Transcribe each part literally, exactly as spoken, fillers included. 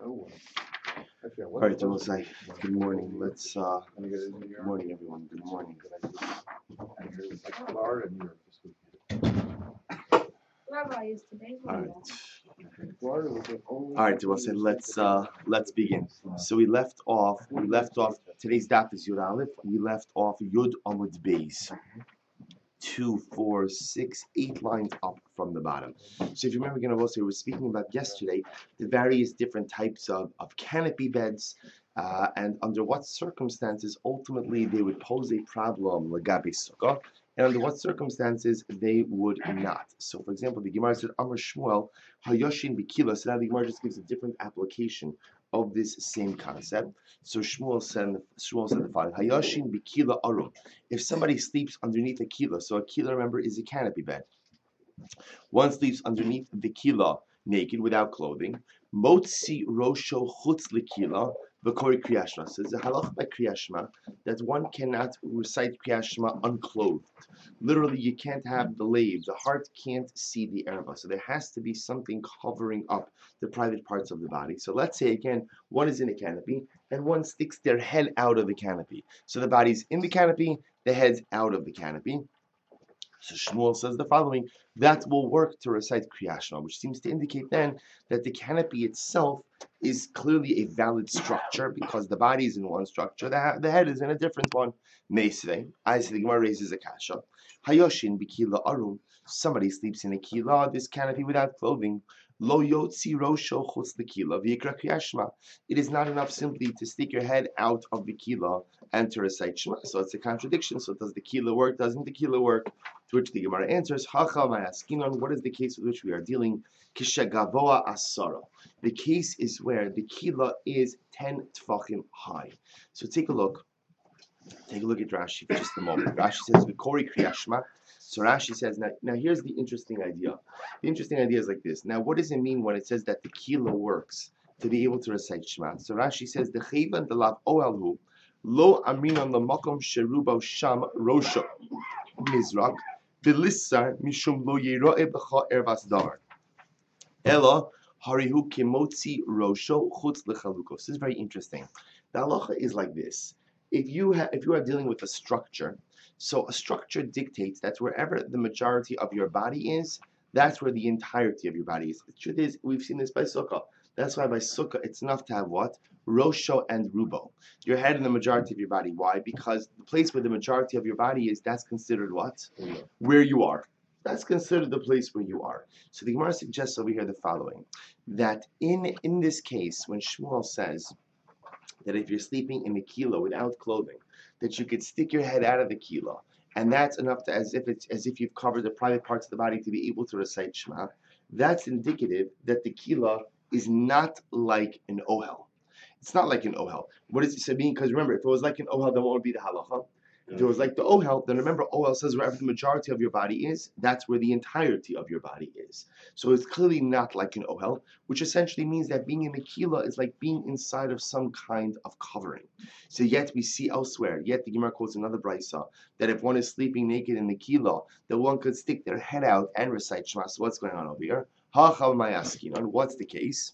Oh, actually, I All wasn't right, supposed to Josai. be. Good morning. Let's. Uh, Let me get it in good here. morning, everyone. Good morning. And it was like Florida and New York this weekend. Rabbi is today. All right. Florida was the only. All right, Josai. Let's. Uh, let's begin. So we left off. We left off. Today's daf is Yud Aleph. We left off Yud Amud Beis. Two, four, six, eight lines up from the bottom. So if you remember, again, also we were speaking about yesterday the various different types of, of canopy beds uh, and under what circumstances ultimately they would pose a problem legabi sukkah, and under what circumstances they would not. So, for example, the Gemara said Amar Shmuel Hayoshin Bikila. So now the Gemara just gives a different application of this same concept. So Shmuel said, Shmuel said the following: Hayoshin Bikila Arum. If somebody sleeps underneath a kila, so a kila, remember, is a canopy bed. One sleeps underneath the kila naked, without clothing. Motzi rosho chutz lekila v'kori kriyashma. So there's a halach by kriyashma that one cannot recite kriyashma unclothed. Literally, you can't have the lave. The heart can't see the erva. So there has to be something covering up the private parts of the body. So let's say, again, one is in a canopy and one sticks their head out of the canopy. So the body's in the canopy, the head's out of the canopy. So Shmuel says the following: that will work to recite Kriyat Shema, which seems to indicate then that the canopy itself is clearly a valid structure because the body is in one structure, the, ha- the head is in a different one. Meisvei, I say the Gemara raises a kasha. Hayoshin bikila arum. Somebody sleeps in a kila, this canopy without clothing. Lo yotzi rosho chutz lekila v'yikra Kriyat Shema. It is not enough simply to stick your head out of the kila and to recite Shema. So it's a contradiction. So does the kila work? Doesn't the kila work? To which the Gemara answers, Hacha ma'askinon, what is the case with which we are dealing? Kishagavoa asara. The case is where the kila is ten tfachim high. So take a look. Take a look at Rashi for just a moment. Rashi says, Vikori kriyashma. So Rashi says, now, now here's the interesting idea. The interesting idea is like this. Now, what does it mean when it says that the kila works to be able to recite Shema? So Rashi says, the chayvan delav oelhu, lo aminan lamakom sherubo sham rosha mizrak, Bilisar mishum lo yeroe b'cha ervas davar. Ella harihu kimotzi rosho chutz lechalukos. This is very interesting. The halacha is like this: if you ha- if you are dealing with a structure, so a structure dictates that wherever the majority of your body is, that's where the entirety of your body is. The truth is, we've seen this by sukkah. That's why by sukkah it's enough to have what? Rosho and rubo. Your head and the majority of your body. Why? Because the place where the majority of your body is, that's considered what? Where you are. That's considered the place where you are. So the Gemara suggests over here the following: that in in this case, when Shmuel says that if you're sleeping in the kilo without clothing, that you could stick your head out of the kilo, and that's enough to as if it's as if you've covered the private parts of the body to be able to recite Shema. That's indicative that the kilo is not like an ohel. It's not like an ohel. What does it say mean? Because remember, if it was like an ohel, then what would be the halacha? If it was like the ohel, then remember ohel says wherever the majority of your body is, that's where the entirety of your body is. So it's clearly not like an ohel, which essentially means that being in the kila is like being inside of some kind of covering. So yet we see elsewhere, yet the Gemara quotes another brisa, that if one is sleeping naked in the kila, that one could stick their head out and recite Shema. So what's going on over here? Hachal mayaskinon. What's the case?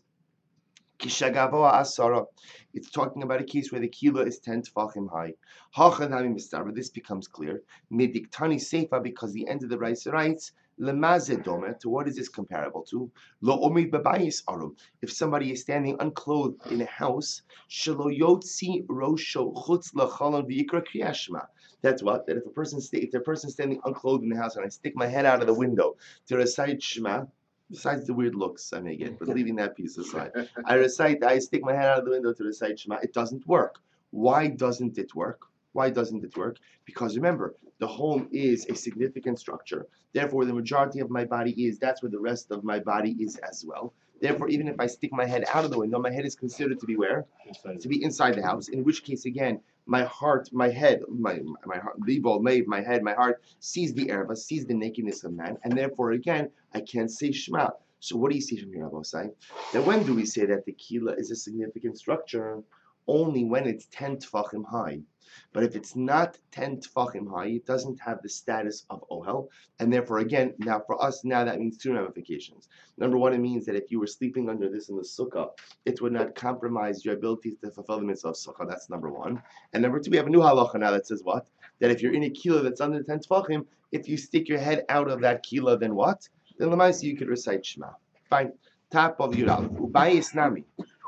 Kishagavoa asara. It's talking about a case where the kila is ten tefachim high. Hachanami mistarva. This becomes clear. Mediktani seifa, because the end of the Raisa writes lemazed domer. To what is this comparable to? Lo omid babayis arum. If somebody is standing unclothed in a house, shelo yotzi rosho chutz lachalon v'yikra kriyat shema. That's what. That if a person sta- if a person standing unclothed in the house and I stick my head out of the window to recite Shema. Besides the weird looks I may get, but leaving that piece aside, I recite, I stick my head out of the window to recite Shema. It doesn't work. Why doesn't it work? Why doesn't it work? Because remember, the home is a significant structure. Therefore, the majority of my body is, that's where the rest of my body is as well. Therefore, even if I stick my head out of the window, my head is considered to be where? Inside. To be inside the house. In which case, again, my heart, my head, my my heart, my head, my heart sees the erva, sees the nakedness of man, and therefore, again, I can't say Shema. So what do you see from here, Abosai? Now, when do we say that the kila is a significant structure? only when it's ten tefachim high. But if it's not ten tefachim high, it doesn't have the status of ohel, and therefore, again, now for us, now that means two ramifications. Number one, it means that if you were sleeping under this in the sukkah, it would not compromise your ability to fulfill the mitzvah of sukkah. That's number one. And number two, we have a new halacha now that says what? That if you're in a kila that's under ten tefachim, if you stick your head out of that kila, then what? Then lemaisa you could recite Shema. Fine. Top of Yud Aleph. Ubayis nami.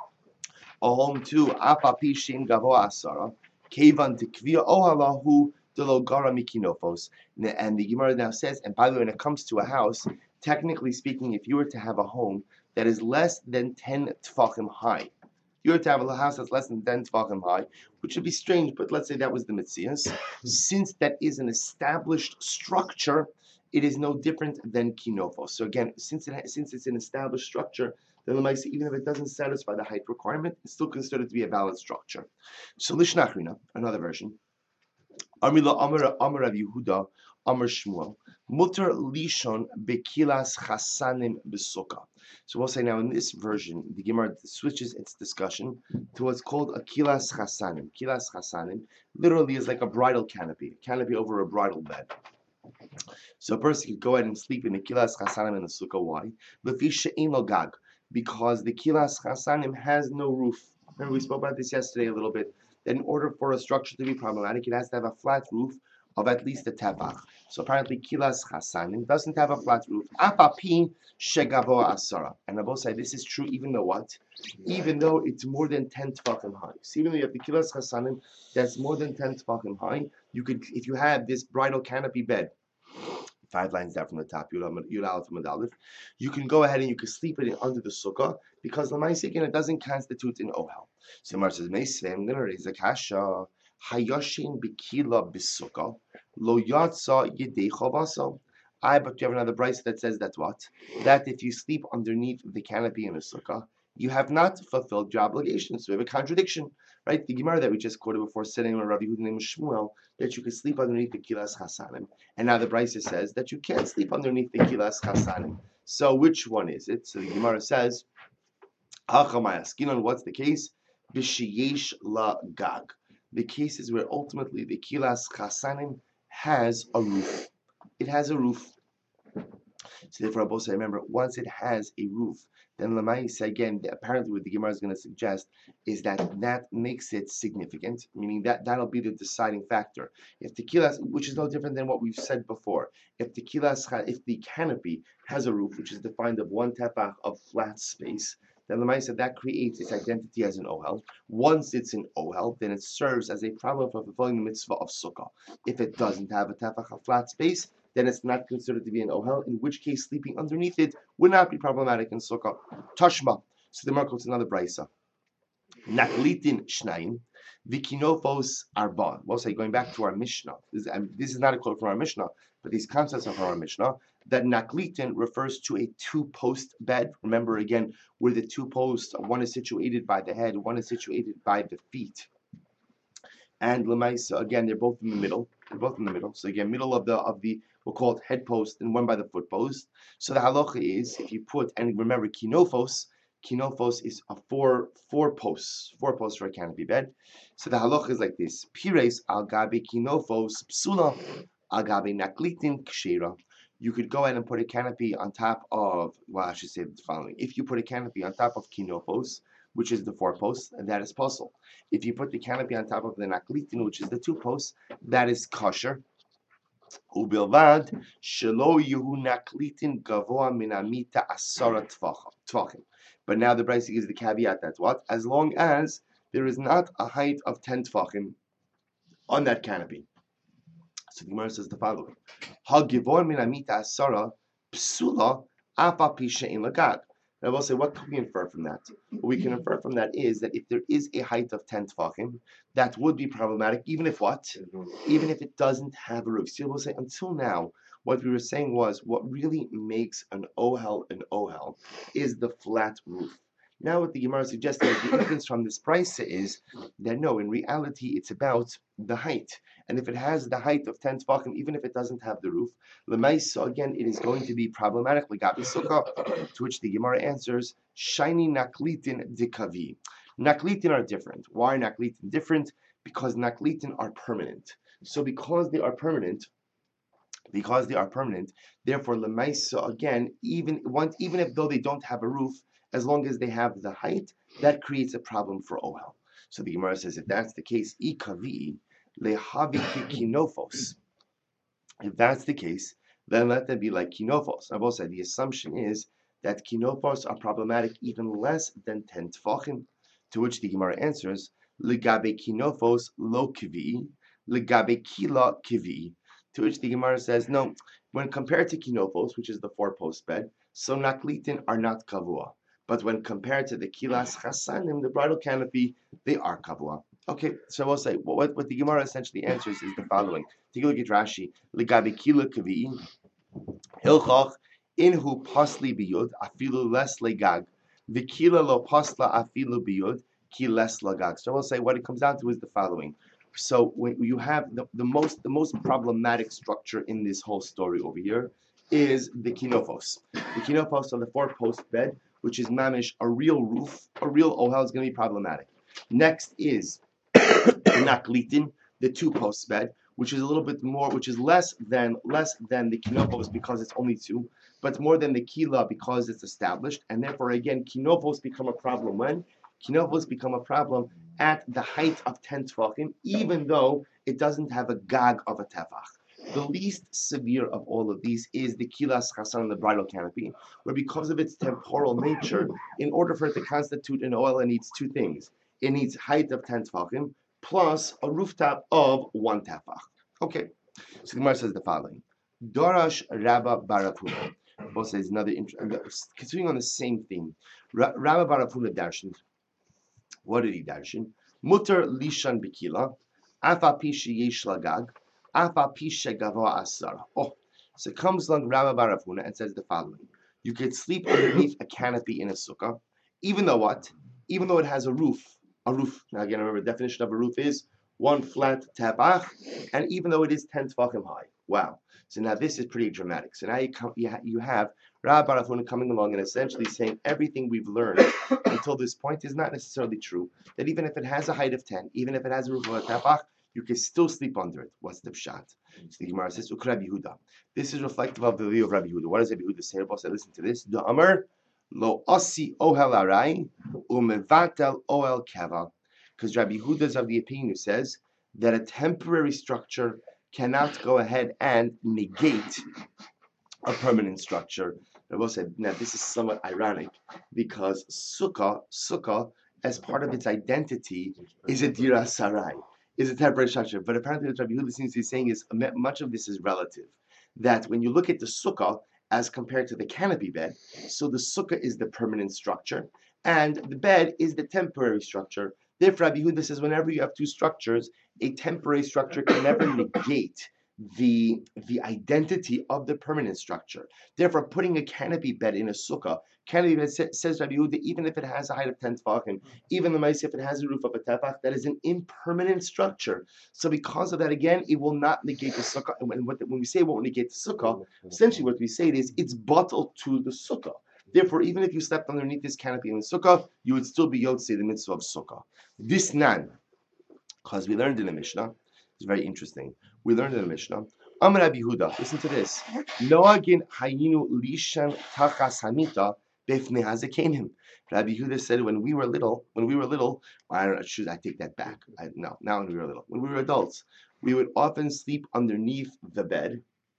A home to apapi shin gavoa asara. Kevan tikvia ohalahu delo gara mikinofos. And the Gemara now says, and by the way, when it comes to a house, technically speaking, if you were to have a home that is less than ten tefachim high, you were to have a house that's less than ten tefachim high, which would be strange, but let's say that was the Metzias. Since that is an established structure, it is no different than kinofos. So again, since it since it's an established structure, then the even if it doesn't satisfy the height requirement, it's still considered to be a valid structure. So Lishnachrina, another version. Amila Amar Amar Rav Yehuda Amar Shmuel Mutter Lishon Bekilas Chasanim Besukkah. So we'll say now in this version, the Gemara switches its discussion to what's called a kilas chasanim. Kilas chasanim literally is like a bridal canopy, a canopy over a bridal bed. So a person could go ahead and sleep in the kilas chasanim in the sukkah. Why? Lefi she'ein lo gag, because the kilas chasanim has no roof. Remember we spoke about this yesterday a little bit. That in order for a structure to be problematic, it has to have a flat roof of at least a tefach. So apparently, kilas chasanim doesn't have a flat roof. Apapi shegavo asara. And Abba said this is true even though what? Even though it's more than ten tefachim high. So even though you have the kilas chasanim that's more than ten tefachim high, you could, if you have this bridal canopy bed, five lines down from the top, Yud Aleph Amud Aleph, you can go ahead and you can sleep in it under the sukkah because l'maaseh again it doesn't constitute an ohel. So Mar says, "Meisvei, I'm going to raise a kasha. Hayoshin bikila b'sukkah lo yatsa yedei chavasa." I, but you have another brayso that says that what? That if you sleep underneath the canopy in a sukkah, you have not fulfilled your obligations. So we have a contradiction, right? The Gemara that we just quoted before said in Rabbi Yehuda named Shmuel that you could sleep underneath the kilas chasanim, and now the brayso says that you can't sleep underneath the kilas chasanim. So which one is it? So the Gemara says, "Hachamayaskin, what's the case? B'sheyesh la gag." The case is where ultimately the kilas chasanim has a roof. It has a roof. So therefore, Abba, remember, once it has a roof, then Lamaisa, again, apparently what the Gemara is going to suggest is that that makes it significant, meaning that that'll be the deciding factor. If the kilas, which is no different than what we've said before, if the kilas, if the canopy has a roof, which is defined of one tefach of flat space, then Lamaisa, that creates its identity as an ohel. Once it's an ohel, then it serves as a problem for fulfilling the mitzvah of sukkah. If it doesn't have a tefach of flat space, then it's not considered to be an ohel, in which case sleeping underneath it would not be problematic in sukkah. Tashma. So the Gemara quotes another brayso. Naklitin shnayim, vikinofos arban. We'll say, going back to our Mishnah, this, um, this is not a quote from our Mishnah, but these concepts are from our Mishnah, that naklitin refers to a two-post bed. Remember again, where the two posts, one is situated by the head, one is situated by the feet. And lemaisa, again, they're both in the middle. They're both in the middle. So again, middle of the of the we'll call it head post and one by the foot post. So the halacha is if you put, and remember kinofos, kinofos is a four four posts, four posts for a canopy bed. So the halacha is like this: pires al gabe kinofos psula al gabe naklitin kshira. You could go ahead and put a canopy on top of, well, I should say the following: if you put a canopy on top of kinofos, which is the four posts, that is possible. If you put the canopy on top of the naklitin, which is the two posts, that is kosher. Ubilvad shelo yehu naklitin gavoa minamita asara tvachim. But now the brayso gives the caveat that what? As long as there is not a height of ten tvachim on that canopy. So the Gemara says the following: Ha givor minamita asara psula afa pisha in lagad. And I will say, what can we infer from that? What we can infer from that is that if there is a height of ten tefachim, that would be problematic, even if what? Even if it doesn't have a roof. So we'll say, until now, what we were saying was, what really makes an ohel an ohel is the flat roof. Now what the Gemara suggested, the inference from this brayso is that no, in reality, it's about the height. And if it has the height of ten tefachim, even if it doesn't have the roof, l'maisa, again, it is going to be problematic. L'gabi sukkah, to which the Gemara answers, shiny naklitin dikavi. Naklitin are different. Why are naklitin different? Because naklitin are permanent. So because they are permanent, because they are permanent, therefore lemaisa again, even once, even if though they don't have a roof, as long as they have the height, that creates a problem for ohel. So the Gemara says, if that's the case, ikavi lehavi kinofos. If that's the case, then let them be like kinofos. I've also said the assumption is that kinofos are problematic even less than ten tfachim. To which the Gemara answers, legabe kinofos lo kivi, legabe kila kivi. To which the Gemara says, no, when compared to kinofos, which is the four-post bed, so naklitin are not kavua. But when compared to the kilas chasanim, the bridal canopy, they are kavua. Okay, so we'll say, what, what the Gemara essentially answers is the following. Take a look at Rashi. Legabe kila kavi, hilchach, inhu pasli biyud, afilu les legag, vikila lo pasla afilu biyud, ki les lagag. So we'll say, what it comes down to is the following. So when you have the, the most the most problematic structure in this whole story over here is the kinofos. The kinofos on the four-post bed, which is mamish, a real roof, a real ohel, is going to be problematic. Next is naklitin, the two-post bed, which is a little bit more, which is less than less than the kinofos because it's only two, but more than the kila because it's established, and therefore again kinofos become a problem when kinofos become a problem at the height of ten tefachim, even though it doesn't have a gag of a tefach. The least severe of all of these is the kilas chasan, the bridal canopy, where because of its temporal nature, in order for it to constitute an oil, it needs two things. It needs height of ten tefachim plus a rooftop of one tefach. Okay, so the Gemara says the following: Darash Rabba Barapuna. Both says another continuing on the same theme. Rabba Barapuna darshaned. What did he darshan? Mutter lishan bikila, afa pishe yesh lagag, afa pishe gava asara. Oh, so it comes along Rabba Barapuna and says the following: you could sleep underneath a canopy in a sukkah, even though what? Even though it has a roof. A roof. Now again, remember the definition of a roof is one flat tabach, and even though it is ten tefachim high. Wow. So now this is pretty dramatic. So now you come, you, ha, you have Rabbi Barafuna coming along and essentially saying everything we've learned until this point is not necessarily true. That even if it has a height of ten, even if it has a roof of a tabach, you can still sleep under it. What's the pshat? So the Gemara says, Rabbi Yehuda. This is reflective of the view of Rabbi Yehuda. What does Rabbi Yehuda say? Say, listen to this. The Amar lo asi ohel arai umevatel ohel keva. Because Rabbi Yehuda is of the opinion who says that a temporary structure cannot go ahead and negate a permanent structure. Rabbi said, now this is somewhat ironic because sukkah, sukkah, as part of its identity, is a dira sarai, is a temporary structure. But apparently what Rabbi Yehuda seems to be saying is much of this is relative. That when you look at the sukkah as compared to the canopy bed, so the sukkah is the permanent structure, and the bed is the temporary structure. Therefore, Rabbi Yehuda says whenever you have two structures, a temporary structure can never negate the, the identity of the permanent structure. Therefore, putting a canopy bed in a sukkah, canopy bed says Rabbi Yehuda, even if it has a height of ten tefachim, even the mice, if it has a roof of a tefach, that is an impermanent structure. So because of that, again, it will not negate the sukkah. And when, when we say it won't negate the sukkah, essentially what we say is it's bottled to the sukkah. Therefore, even if you slept underneath this canopy in the sukkah, you would still be yotzei the mitzvah of sukkah. This nan, because we learned in the Mishnah, it's very interesting. We learned in the Mishnah. Amar Rabbi Yehuda, listen to this. Noagin hayinu lishan tachas hamita befnei hazakenim. Rabbi Yehuda said, when we were little, when we were little, I don't know, should I take that back? I, no, now when we were little, when we were adults, we would often sleep underneath the bed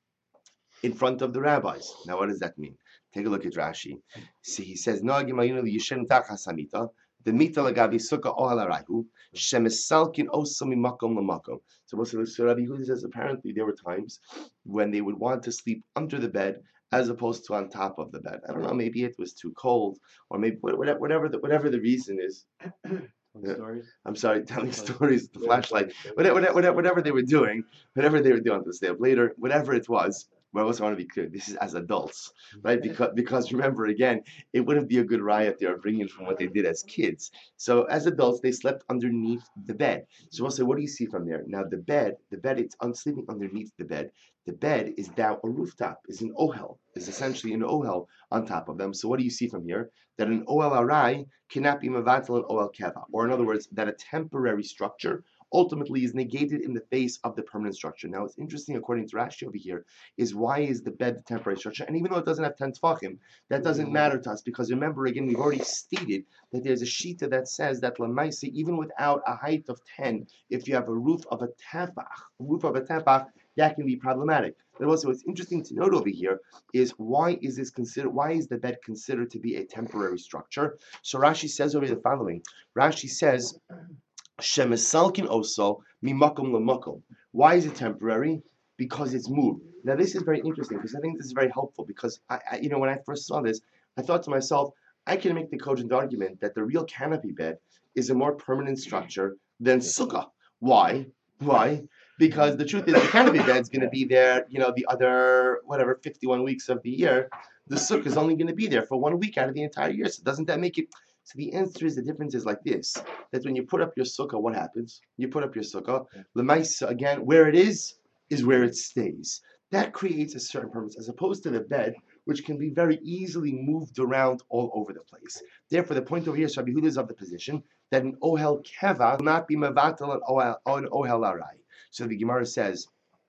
in front of the rabbis. Now, what does that mean? Take a look at Rashi. See, he says, "No agimayinu yishen tachas hamita, the mita lagabi sukkah ohel arayu, shemesalkin osami makom lamakom." So, so Rabbi Yehuda says apparently there were times when they would want to sleep under the bed as opposed to on top of the bed. I don't know, maybe it was too cold, or maybe whatever, whatever the whatever the reason is. Yeah. I'm sorry, telling stories, the flashlight, whatever, whatever, whatever they were doing, whatever they were doing to stay up later, whatever it was. Well, I also want to be clear. This is as adults, right? Because because remember again, it wouldn't be a good riot they are bringing from what they did as kids. So as adults, they slept underneath the bed. So we'll say, what do you see from there? Now the bed, the bed, it's un- sleeping underneath the bed. The bed is now a rooftop, is an ohel, is essentially an ohel on top of them. So what do you see from here? That an ohel arai cannot be mevatel an ohel keva, or in other words, that a temporary structure ultimately is negated in the face of the permanent structure. Now, it's interesting, according to Rashi over here, is why is the bed the temporary structure? And even though it doesn't have ten tefachim, that doesn't matter to us, because remember, again, we've already stated that there's a shita that says that lamaisa, even without a height of ten, if you have a roof of a tefach, a roof of a tefach, that can be problematic. But also, what's interesting to note over here is why is this considered? Why is the bed considered to be a temporary structure? So Rashi says over here the following. Rashi says, Shemisalkin oso mimakum lamakum. Why is it temporary? Because it's moved. Now this is very interesting because I think this is very helpful because I, I, you know, when I first saw this, I thought to myself, I can make the cogent argument that the real canopy bed is a more permanent structure than sukkah. Why? Why? Because the truth is, the canopy bed is going to be there, you know, the other whatever fifty-one weeks of the year. The sukkah is only going to be there for one week out of the entire year. So doesn't that make it? So the answer is the difference is like this: that when you put up your sukkah, what happens? You put up your sukkah. Lemaisa again, where it is is where it stays. That creates a certain purpose, as opposed to the bed, which can be very easily moved around all over the place. Therefore, the point over here, Rabbi Yehuda is of the position that an ohel keva will not be mevatel an ohel an ohel arai. So the Gemara says,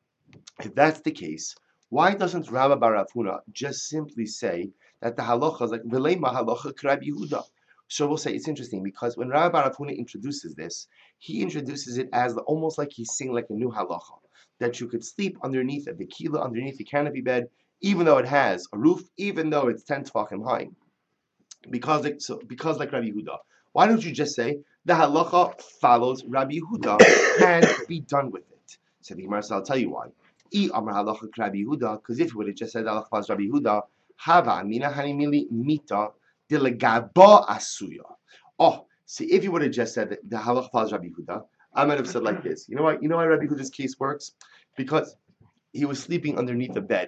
if that's the case, why doesn't Rabbi Bar Rav Huna just simply say that the halacha is like v'leima halacha k'Rabbi Yehuda? So we'll say it's interesting because when Rabbi Bar Rav Huna introduces this, he introduces it as the, almost like he's saying like a new halacha, that you could sleep underneath a bekila, underneath the canopy bed, even though it has a roof, even though it's ten tefachim high. Because like, so, because like Rabbi Yehuda. Why don't you just say the halacha follows Rabbi Yehuda and be done with it? So the Gemara says, I'll tell you why. I amar halacha Rabbi Yehuda, because if you would have just said halacha follows Rabbi Yehuda, hava amina hanimili mita dilagaba asuya. Oh, see, if you would have just said that the halacha follows Rabbi Yehuda, I might have said like this. You know what? You know why Rabbi Yehuda's case works? Because he was sleeping underneath a bed.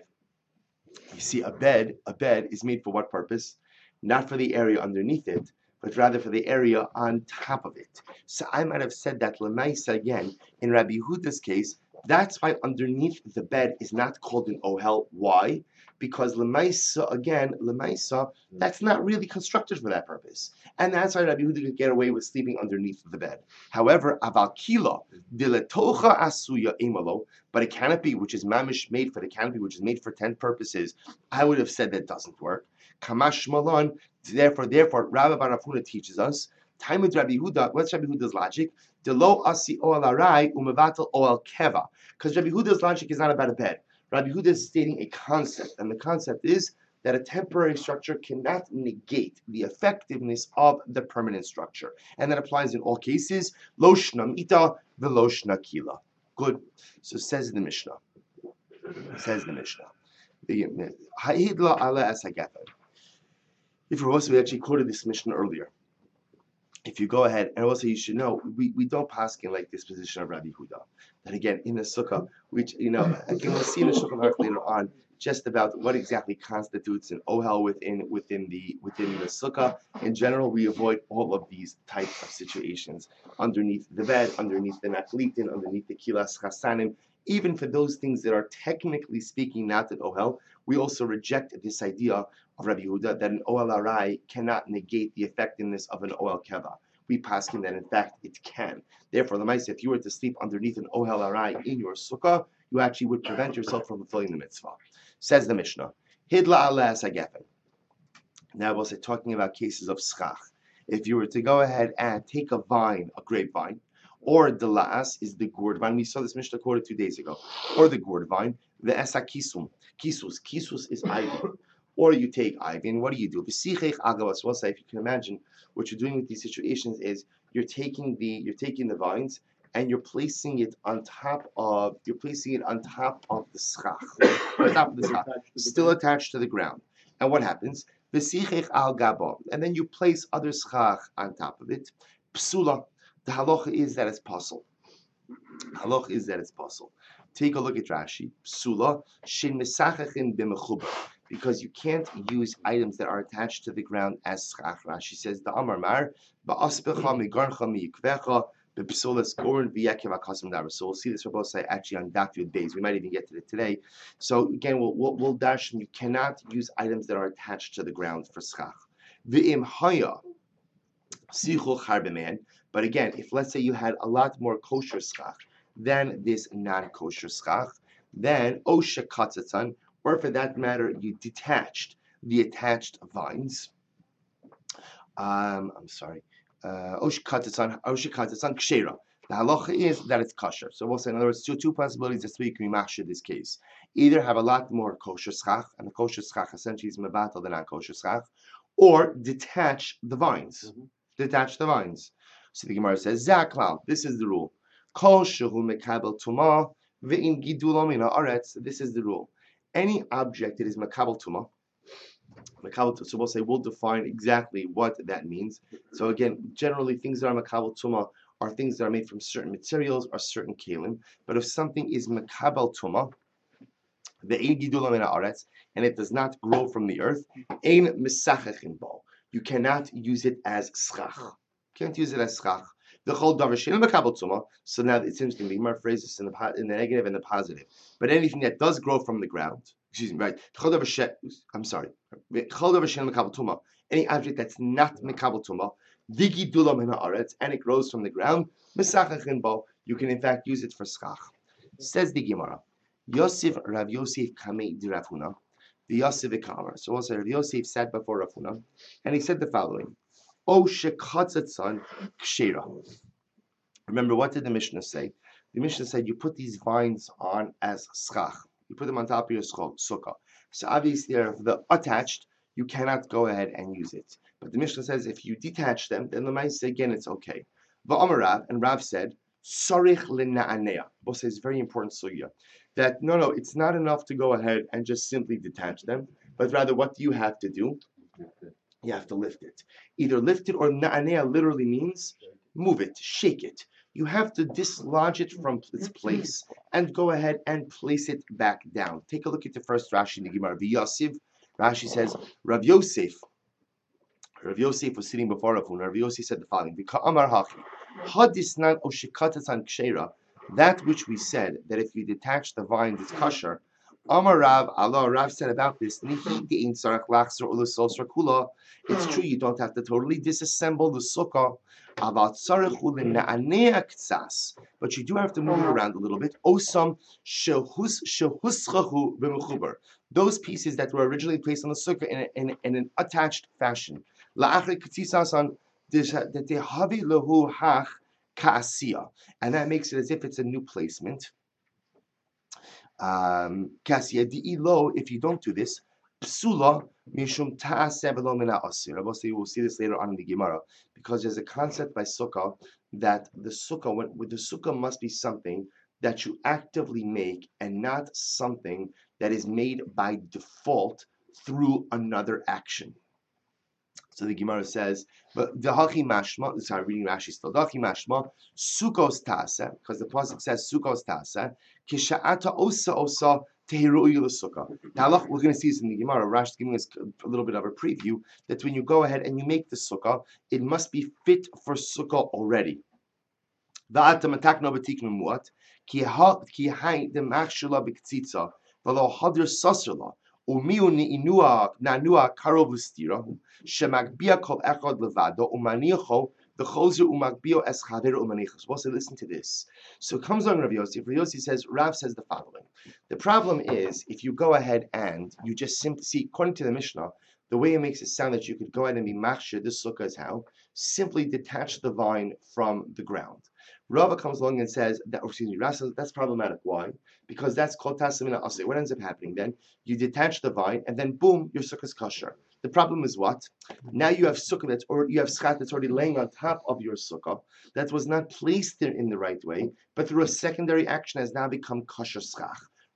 You see, a bed, a bed is made for what purpose? Not for the area underneath it, but rather for the area on top of it. So I might have said that Lemaisa again, in Rabbi Yehuda's case, that's why underneath the bed is not called an ohel. Why? Because Lemaisa, again, Lemaisa, that's not really constructed for that purpose. And that's why Rabbi Yehuda could get away with sleeping underneath the bed. However, Aval Kila, Diletocha Asuya Imalo, but a canopy which is mamish made for the canopy, which is made for ten purposes, I would have said that doesn't work. Kamash Malon, therefore, therefore, Rabbi Bar Rav Huna teaches us, time with Rabbi Yehuda, what's Rabbi Yehuda's logic? Delo asi oal arai umevatel oal keva. Because Rabbi Yehuda's logic is not about a bed. Rabbi Yehuda is stating a concept, and the concept is that a temporary structure cannot negate the effectiveness of the permanent structure. And that applies in all cases. Lo shna mita velo shna kila. Good. So says the Mishnah. Says the Mishnah. Ha'idla ala asagafen. If we're also, we actually quoted this Mishnah earlier. If you go ahead, and also you should know, we, we don't paskin like this position of Rabbi Yehuda. That again, in the sukkah, which, you know, again, we'll see in the Shulchan Aruch later on, just about what exactly constitutes an ohel within within the within the sukkah. In general, we avoid all of these types of situations underneath the bed, underneath the naklitin, underneath the kilas chasanim. Even for those things that are technically speaking not an ohel, we also reject this idea of Rabbi Yehuda that an ohel arai cannot negate the effectiveness of an ohel keva. We paskin that in fact it can. Therefore, Lamaisa, if you were to sleep underneath an ohel arai in your sukkah, you actually would prevent yourself from fulfilling the mitzvah. Says the Mishnah, Hidla ala sagefen. Now we'll say talking about cases of schach. If you were to go ahead and take a vine, a grapevine, or the la'as is the gourd vine. We saw this Mishnah quoted two days ago. Or the gourd vine, the esa kisum. Kisus. Kisus is ivy. Or you take ivy, and what do you do? V'sichech agavas. We'll say, if you can imagine, what you're doing with these situations is you're taking the you're taking the vines and you're placing it on top of you're placing it on top of the schach, on top of the schach, still attached to the ground. And what happens? V'sichech al gabo, and then you place other schach on top of it. Psula. The halacha is that it's possible. Halacha is that it's possible. Take a look at Rashi. Psula shin misachachin b'mechuba, because you can't use items that are attached to the ground as schach. Rashi says the Amar Mar ba'aspecha migarcha miyikvecha b'psulas gorin v'yakev akasim davar. So we'll see this for both sides actually on Daf Yud Beis. We might even get to it today. So again, we'll we'll, we'll dash. You cannot use items that are attached to the ground for schach. V'im haya sichuch harbeman. But again, if let's say you had a lot more kosher schach than this non-kosher schach, then osha katzatzan, or for that matter, you detached the attached vines. Um, I'm sorry. Osha katzatzan, osha katzatzan kshera. The halacha is that it's kosher. So we'll say, in other words, two, two possibilities as to we can match this case. Either have a lot more kosher schach, and the kosher schach essentially is mevatel the non-kosher schach, or detach the vines. Mm-hmm. Detach the vines. So the Gemara says, Zaklal, this is the rule. Kol shehu mekabel tuma ve'in gidulo min haaretz. This is the rule. Any object that is mekabel tuma, mekabel tuma. So we'll say we'll define exactly what that means. So again, generally things that are mekabel tuma are things that are made from certain materials or certain kalim. But if something is mekabel tuma, ve'in gidulo min haaretz, and it does not grow from the earth, ein misachachin bo. You cannot use it as schach. Can't use it as schach. The whole davar shein mekabel tuma. So now it's interesting. The Gemara phrases this in the in the negative and the positive. But anything that does grow from the ground, excuse me, right? I'm sorry. Any object that's not mekabel tuma, vigidula min haaretz, and it grows from the ground, misachachin bo. You can in fact use it for schach. Says the Gemara. Yosef Rav Yosef kamei di Rav Huna. The Yosef Ikamar. So also Rav Yosef sat before Rav Huna, and he said the following. O shekatzatzan kshera. Remember, what did the Mishnah say? The Mishnah said you put these vines on as schach. You put them on top of your sukkah. So obviously, if they're attached, you cannot go ahead and use it. But the Mishnah says if you detach them, then the Mishnah say again it's okay. Va'amar Rav, and Rav said, Sarich l'na'anea. Both says very important sugya. That no, no, it's not enough to go ahead and just simply detach them, but rather what do you have to do? You have to lift it. Either lift it or na'anea literally means move it, shake it. You have to dislodge it from its place and go ahead and place it back down. Take a look at the first Rashi in the Gemara. V'yasiv, Rashi says, Rav Yosef, Rav Yosef was sitting before Rav Huna. Rav Yosef said the following, V'ka'amar hachi, hadisnan oshikatatzan kshera, that which we said, that if you detach the vines, it's kosher. Amar Rav, Allah, Rav said about this, it's true, you don't have to totally disassemble the sukkah, but you do have to move it around a little bit. Those pieces that were originally placed on the sukkah in, a, in, a, in an attached fashion. And that makes it as if it's a new placement. Um, if you don't do this, psula mishum ta'aseh v'lo min ha'asir. We'll see this later on in the Gemara, because there's a concept by sukkah that the sukkah, when, when the sukkah must be something that you actively make and not something that is made by default through another action. So the Gemara says, but the Hachi Mashma, sorry, reading Rashi still, the Hachi Mashma, Sukkos Tasa, because the Pasuk says Sukkos Tasa, Kisha'ata Osa Osa Tehiru'yu L'Sukkah. Now, look, we're going to see this in the Gemara. Rashi is giving us a little bit of a preview that when you go ahead and you make the Sukkah, it must be fit for Sukkah already. Va'ata matakno b'tiknu muat, ki hai demachshula b'ktzitza, v'lo hadr sasrla, umiu ni'inua nanua karov l'stirahu, shemagbia kol echad levado, umaniacho, the choser umagbio es chaver umanichos. We'll say, listen to this. So it comes on Rav Yosef. Rav Yosef says, Rav says the following. The problem is, if you go ahead and you just simply see, according to the Mishnah, the way it makes it sound that you could go ahead and be machshir, this sukkah is how, simply detach the vine from the ground. Rava comes along and says, that, or excuse me, Rav says that's problematic. Why? Because that's called tasamina asay. What ends up happening then? You detach the vine, and then boom, your sukkah is kosher. The problem is what? Now you have sukkah that's, or you have schach that's already laying on top of your sukkah that was not placed there in the right way, but through a secondary action has now become kosher schach.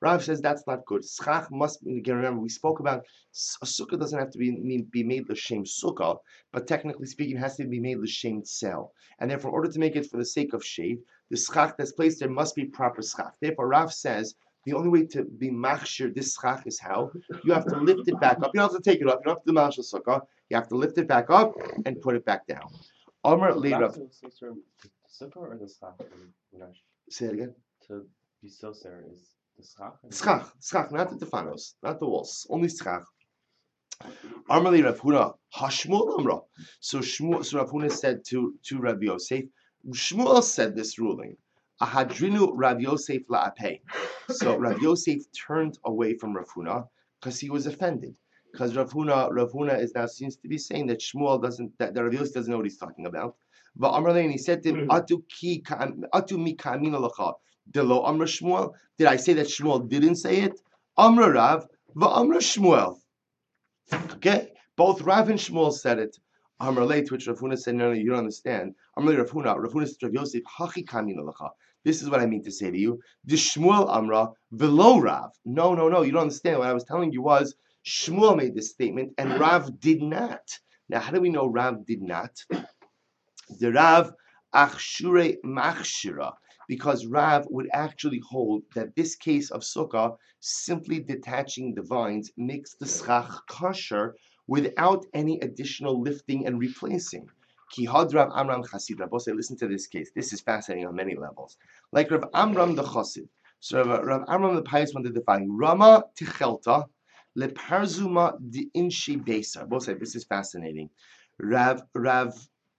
Rav says that's not good. Schach must be, again, remember, we spoke about a sukkah doesn't have to be, mean, be made l'shem sukkah, but technically speaking, it has to be made l'shem tzel. And therefore, in order to make it for the sake of shade, the schach that's placed there must be proper schach. Therefore, Rav says the only way to be machshir this schach is how? You have to lift it back up. You don't have to take it up. You don't have to do mashal sukkah. You have to lift it back up and put it back down. Amr later. Sukkah or the schach? Say it again. To be so sir is the schach? Schach, schach, not the tefanos, not the walls, only schach. Amrli Rav Huna, Hashmuel Amra. So Shmuel, so Rav Huna said to to Rav Yosef, Shmuel said this ruling. Ahadrinu Rav Yosef la'apeh. So Rav Yosef turned away from Rav Huna because he was offended. Because Rav Huna, Rav Huna is now seems to be saying that Shmuel doesn't, that, that Rav Yosef doesn't know what he's talking about. But Amrli, and he said to him, Atu ki atu mi ka'amina lacha. Delo Amra Shmuel. Did I say that Shmuel didn't say it? Amra Rav, va'amra Shmuel. Okay, both Rav and Shmuel said it. Amar late, which Rav Huna said, no, no, you don't understand. Amar Rav Huna, Rav Huna said, Rav Yosef, hachi kamina lacha. This is what I mean to say to you. The Shmuel Amra, velo Rav. No, no, no, you don't understand. What I was telling you was, Shmuel made this statement, and Rav did not. Now, how do we know Rav did not? The Rav achshure machshira. Because Rav would actually hold that this case of sukkah, simply detaching the vines, makes the schach kosher without any additional lifting and replacing. Ki had Rav Amram Chassid. Rabbi say, listen to this case. This is fascinating on many levels. Like Rav Amram the Chassid. So Rav, Rav Amram the pious one to define Rama tichelta leparzuma di inshi besa. Both say this is fascinating. Rav Rav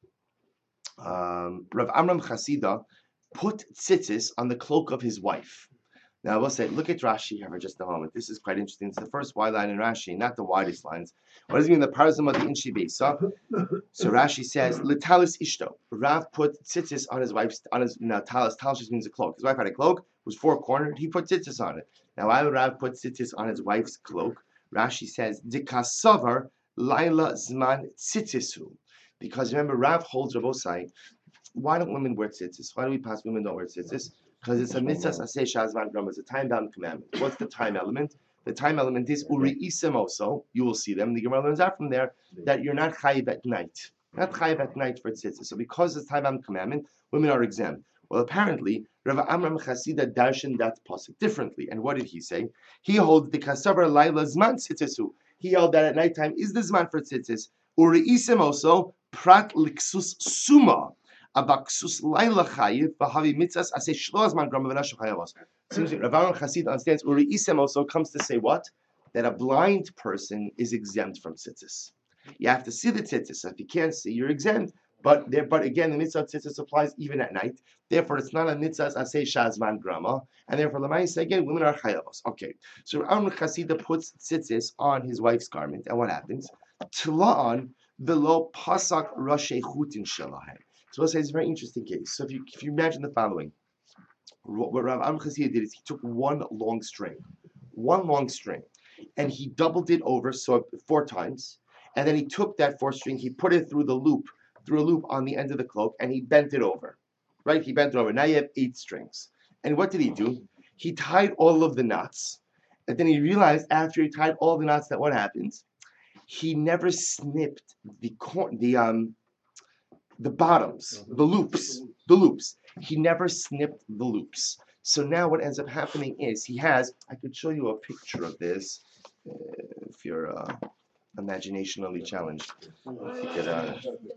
um, Rav Amram Chassida put tzitzis on the cloak of his wife. Now I will say, look at Rashi here for just a moment. This is quite interesting. It's the first wide line in Rashi, not the widest lines. What does it mean? The parzum of the inshi besa. So Rashi says, "Litalis ishto." Rav put tzitzis on his wife's on his now talis. Talis just means a cloak. His wife had a cloak. It was four cornered. He put tzitzis on it. Now why would Rav put tzitzis on his wife's cloak? Rashi says, "Dikasavar laila zman tzitzisu." Because remember, Rav holds Rabosai. Why don't women wear tzitzis? Why do we pass women don't wear tzitzis? Because it's a mitzvah aseh shazman grama. It's a time-bound commandment. What's the time element? The time element is uri isim also. You will see them. The Gemara learns out from there that you're not chayiv at night. Not chayiv at night for tzitzis. So because it's time-bound commandment, women are exempt. Well, apparently, Rav Amram Chasida darshan that pasuk differently. And what did he say? He holds the kasavar laila zman tzitzisu. He held that at nighttime is the zman for tzitzis. Uri isim also prat liksus suma. Abaksus laila chayiv v'havi mitzas aseh shlo azman grama v'nashu chayavos. Seems like Rav Amram Chassid understands Uri Isem also comes to say what? That a blind person is exempt from tzitzis. You have to see the tzitzis. So if you can't see, you're exempt. But there, but again, the mitzvah tzitzis applies even at night. Therefore, it's not a mitzvah aseh shazman grama, and therefore, l'mayis again, women are chayavos. Okay, so Rav Amram Chassid puts tzitzis on his wife's garment, and what happens? Tla'an v'lo pasak rashe chutin shelahem. So I'll say it's a very interesting case. So if you if you imagine the following, what Rav Amram Chassid did is he took one long string, one long string, and he doubled it over so four times, and then he took that fourth string, he put it through the loop, through a loop on the end of the cloak, and he bent it over. Right? He bent it over. Now you have eight strings. And what did he do? He tied all of the knots, and then he realized after he tied all the knots that what happens? He never snipped the corn, the um. the bottoms, the loops, the loops. He never snipped the loops. So now what ends up happening is he has, I could show you a picture of this uh, if you're uh, imaginationally challenged. You could, uh,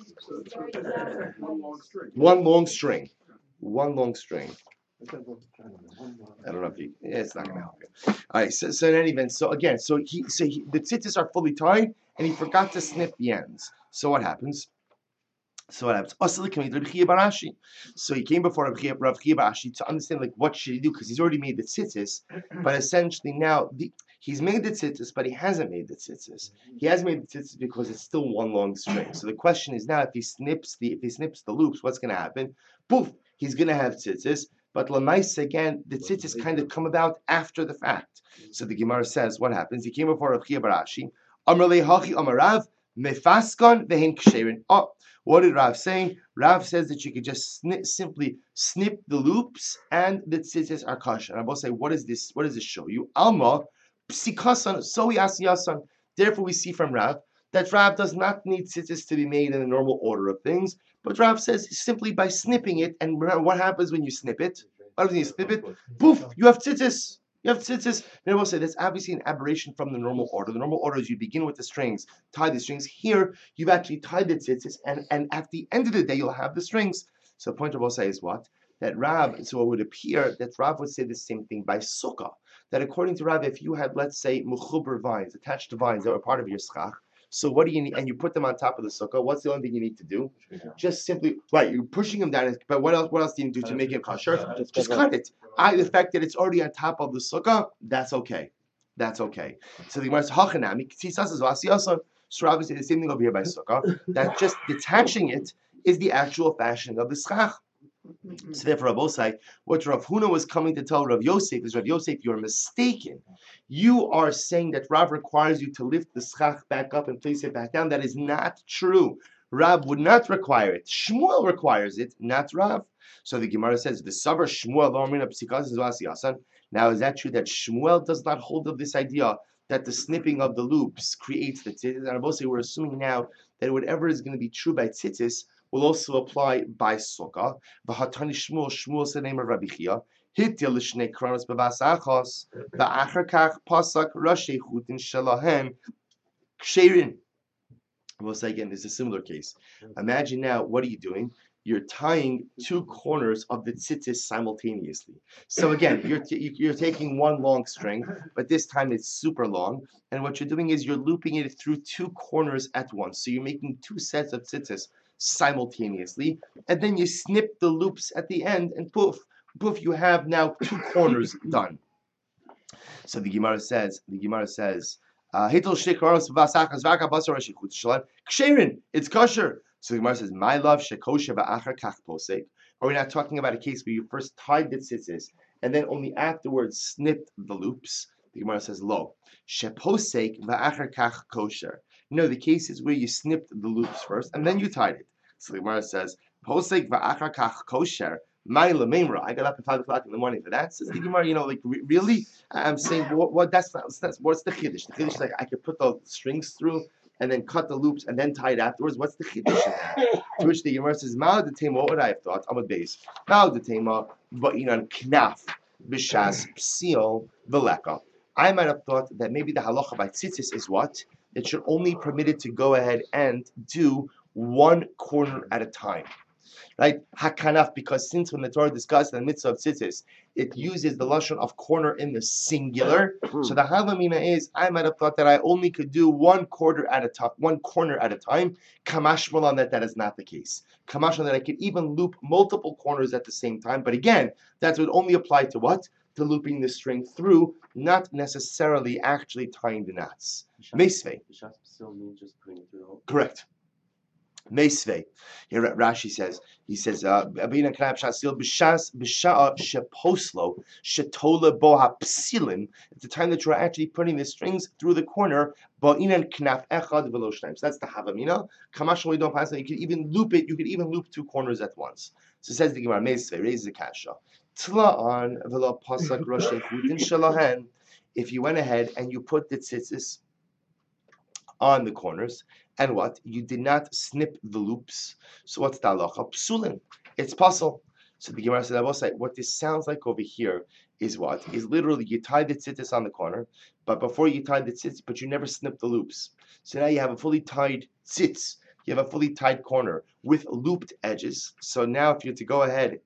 One long string. one long string. One long string. I don't know if you, yeah, it's not going to help you. All right, so, so in any event, so again, so he, so he, the tzitzis are fully tied, and he forgot to snip the ends. So what happens? So what happens? So he came before Rav Chia Bar Ashi to understand like what should he do because he's already made the tzitzis, but essentially now the, he's made the tzitzis, but he hasn't made the tzitzis. He hasn't made the tzitzis because it's still one long string. So the question is now if he snips the if he snips the loops, what's going to happen? Poof, he's going to have tzitzis. But lamais again, the tzitzis kind of come about after the fact. So the Gemara says what happens? He came before Rav Chia Bar Ashi. Amar lehachi amarav. Mefaskon vehin ksherin. Oh, what did Rav say? Rav says that you could just snip, simply snip the loops and the tzitzis are kosher. And I will say, what is this? What does this show you? Alma psikasan sohi asiyasan. Therefore, we see from Rav that Rav does not need tzitzis to be made in the normal order of things, but Rav says simply by snipping it. And what happens when you snip it? What happens when you snip it? Poof! You have tzitzis. You have tzitzis. And I will say that's obviously an aberration from the normal order. The normal order is you begin with the strings, tie the strings. Here, you've actually tied the tzitzis, and, and at the end of the day, you'll have the strings. So the point I will say is what? That Rav, so it would appear that Rav would say the same thing by sukkah. That according to Rav, if you had, let's say, mechuber vines, attached to vines that were part of your schach, so what do you need? And you put them on top of the sukkah. What's the only thing you need to do? Just simply, right? You're pushing them down. But what else? What else do you need to do to make it kosher? Just cut it. I, the fact that it's already on top of the sukkah, that's okay. That's okay. So the Gemara says, "Hachanami k'tisas is v'asiyason." So obviously the same thing over here by sukkah. That just detaching it is the actual fashioning of the schach. So therefore, Rabosai, what Rav Huna was coming to tell Rav Yosef is, Rav Yosef, you're mistaken. You are saying that Rav requires you to lift the schach back up and place it back down. That is not true. Rav would not require it. Shmuel requires it, not Rav. So the Gemara says, the Savar Shmuel Lomrina Psikas is Vasiyasan. Now, is that true that Shmuel does not hold of this idea that the snipping of the loops creates the tzitzis? And Rabosai, we're assuming now that whatever is going to be true by tzitzis will also apply by sukkah. V'hatani Shmuel, Shmuel said the name of Rabbi Chia. Hitil l'shnei kronos b'vasachos v'achar kach pasak rashi chutin shalahem ksherin. We'll say again, there's a similar case. Imagine now, what are you doing? You're tying two corners of the tzitzis simultaneously. So again, you're t- you're taking one long string, but this time it's super long. And what you're doing is you're looping it through two corners at once. So you're making two sets of tzitzis simultaneously, and then you snip the loops at the end, and poof, poof, you have now two corners done. So the Gemara says, the Gemara says, uh, it's kosher. So the Gemara says, my love, shekosher va'achar kach posek. Are we not talking about a case where you first tied the tzitzis and then only afterwards snipped the loops? The Gemara says, lo, sheposek va'achar kach kosher. No, the case is where you snipped the loops first and then you tied it. So the Gemara says, posek va'achar kach kosher. My lememra. I got up at five o'clock in the morning for that. Says the Gemara, you know, like re- really? I'm saying, what? what that's not. That's what's the chiddush? The chiddush is like I could put the strings through and then cut the loops and then tie it afterwards. What's the chiddush in that? To which the Gemara says, Ma'al detema. What would I have thought? I'm a base. Ma'al detema ba'inan knaf b'shas psil v'leka. I might have thought that maybe the halacha by tzitzis is what? It should only permitted to go ahead and do one corner at a time. Right? Hakanaf, because since when the Torah discusses the mitzvah of tzitzis, it uses the lashon of corner in the singular. So the havamina is, I might have thought that I only could do one quarter at a time, one corner at a time. Kamash malan, that that is not the case. Kamash malan, that I could even loop multiple corners at the same time. But again, that would only apply to what? To looping the string through, not necessarily actually tying the knots. Meisvei. B'shas psil means just putting it through. Correct. Meisvei. Here Rashi says, he says, Abina Knab Shasil B'shas B'sha'a Sheposlo Shetola Boha Psilim. At the time that you're actually putting the strings through the corner, Ba'inan Knaf Echad V'lo Shnaim. So that's the Havamina. Kamash we don't pass it. You could even loop it. You could even loop two corners at once. So it says the Gemara Meisvei raises the kasha. Tla'an V'lo Pasak Roshei Chudin Shalahen. If you went ahead and you put the tzitzis on the corners, and what? You did not snip the loops. So what's the halacha? Psulin. It's puzzle. So the Gemara said, I will say, what this sounds like over here is what? Is literally you tie the tzitzis on the corner, but before you tie the tzitzis, but you never snip the loops. So now you have a fully tied tzitz. You have a fully tied corner with looped edges. So now if you're to go ahead,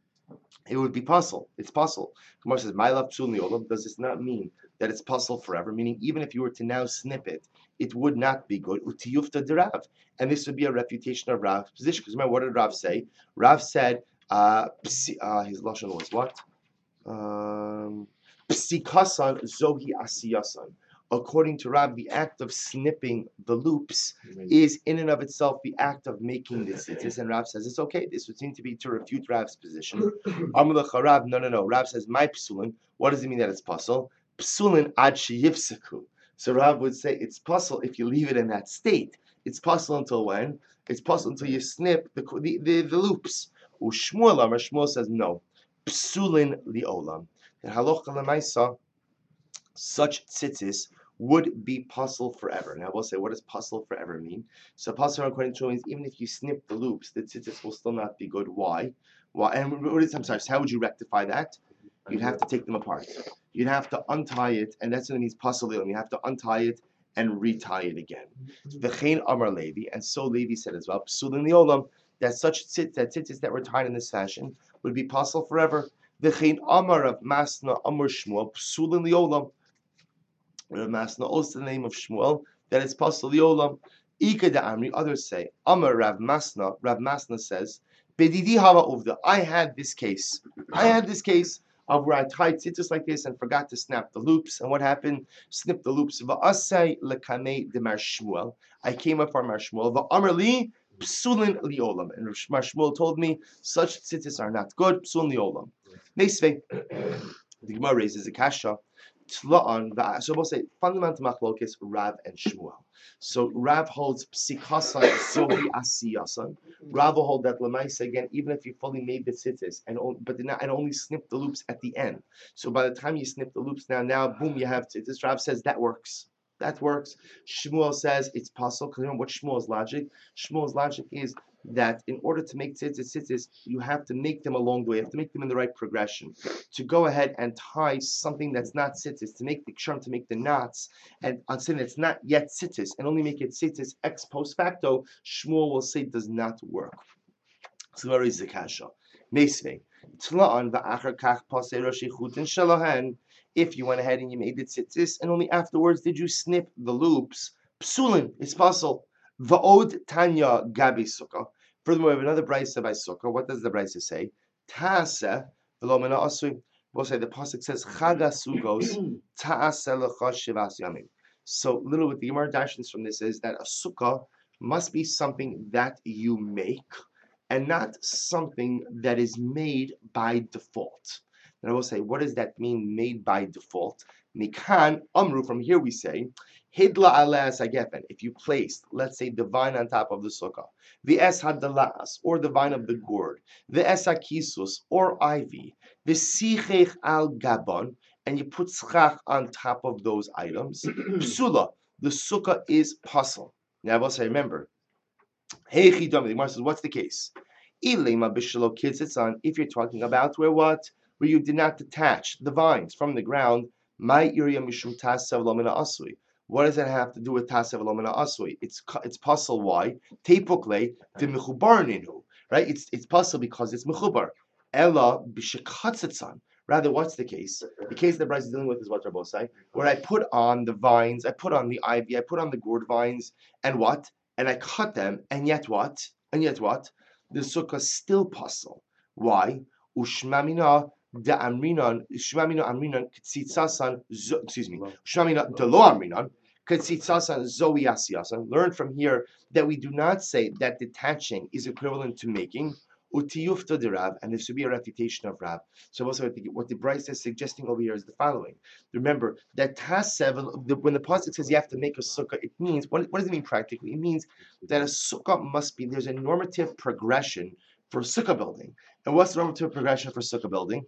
it would be puzzle. It's puzzle. Gemara says, my love psulin olam. Does this not mean that it's puzzle forever? Meaning, even if you were to now snip it, it would not be good. Utiyufta de Rav. And this would be a refutation of Rav's position. Because remember, what did Rav say? Rav said, uh, psi, uh, his lashon was what? Um, Psikasan zohi asiyasan. According to Rav, the act of snipping the loops is in and of itself the act of making the tzitzis. And Rav says it's okay. This would seem to be to refute Rav's position. Amalach Rav, no, no, no. Rav says, my psulin. What does it mean that it's puzzle? Psulin ad sheyifsaku. So Rav would say it's puzzle if you leave it in that state. It's possible until when? It's possible until you snip the the, the, the loops. Ushmuel Amar, Shmuel says no. Psulin liolam. The halacha lemaisa, such tzitzis would be puzzle forever. Now we'll say, what does puzzle forever mean? So puzzle according to means even if you snip the loops, the tzitzis will still not be good. Why? Why? And what is? I'm sorry. So how would you rectify that? You'd have to take them apart. You'd have to untie it, and that's what it means puzzle. You have to untie it and retie it again. V'chein Amar Levi, and so Levi said as well. Psulin liolam, that such tzit, that tzitzis that were tied in this fashion would be puzzle forever. V'chein Amar of Masna Amar Shmuel, psulin liolam. Rav Masna also the name of Shmuel, that it's puzzle liolam. Ika de Amri, others say, Amar Rav Masna, Rav Masna says, Bedidi hava uvda, I had this case. I had this case of where I tied tzitzis like this and forgot to snap the loops. And what happened? Snip the loops. Va'asei lekame de Mar Shmuel. I came up from Mar Shmuel. Va'amar li psulin liolam. And Mar Shmuel told me, such tzitzis are not good. Psulin liolam. Neisve, the Gemara raises a kasha. Tla'an, so we'll say fundamental machlokes Rav and Shmuel. So Rav holds psikasan zohi asiyasan. Rav will hold that lemaisa again, even if you fully made the tzitzis and only, but not, and only snip the loops at the end. So by the time you snip the loops, now now boom, you have tzitzis. Rav says that works. That works. Shmuel says it's possible. Because you know what Shmuel's logic? Shmuel's logic is that in order to make tzitzis, tzitzis, you have to make them along the way. You have to make them in the right progression. To go ahead and tie something that's not tzitzis, to make the ksharim, to make the knots, and on something that's not yet tzitzis, and only make it tzitzis ex post facto, Shmuel will say does not work. So where is the kasha? Meisvei. Tla'an va'achar kach pasei roshi chutin shalohen. If you went ahead and you made the tzitzis, and only afterwards did you snip the loops, psulin, it's possible. Va'od tanya gabi sukkah. Furthermore, we have another brayso by sukkah. What does the brayso say? Ta'aseh v'lo mina asui. We'll say the pasuk says chaga sugos ta'aseh lecha shivas yamim. So, little with the Gemara dashins from this is that a sukkah must be something that you make, and not something that is made by default. And I will say, what does that mean, made by default? Mikan amru. From here we say. Hidla alas agefen. If you placed, let's say, the vine on top of the sukkah, the es hadalas, or the vine of the gourd, the es akisus, or ivy, the sichech al gabon, and you put schach on top of those items, psula, the sukkah is puzzle. Now I will say, remember, hey chidam. The Gemara says, what's the case? Ilema b'shelo kitzitzan. If you're talking about where what, where you did not detach the vines from the ground, my iriya mishum tasav lo mina asui. What does that have to do with tasav lo mina asui? It's it's puzzle. Why? Teipukle v'mechubar ninu. Right? It's it's puzzle because it's mechubar. Ella b'shekatzitzan. Rather, what's the case? The case that Bryce is dealing with is what Rabbi say, where I put on the vines, I put on the ivy, I put on the gourd vines, and what? And I cut them, and yet what? And yet what? The sukkah still puzzle. Why? Ushmamina da amrinan, ushmamina amrinan ktsitsasan. Excuse me. Ushmamina da lo amrinan ktsitsasan zoe asiasan. Learn from here that we do not say that detaching is equivalent to making. Utiyufta de Rav, and this should be a refutation of Rav. So also what the, what the Bryce is suggesting over here is the following. Remember that tasev, the, when the pasuk says you have to make a sukkah, it means what, what does it mean practically? It means that a sukkah must be, there's a normative progression for sukkah building. And what's the normative progression for sukkah building?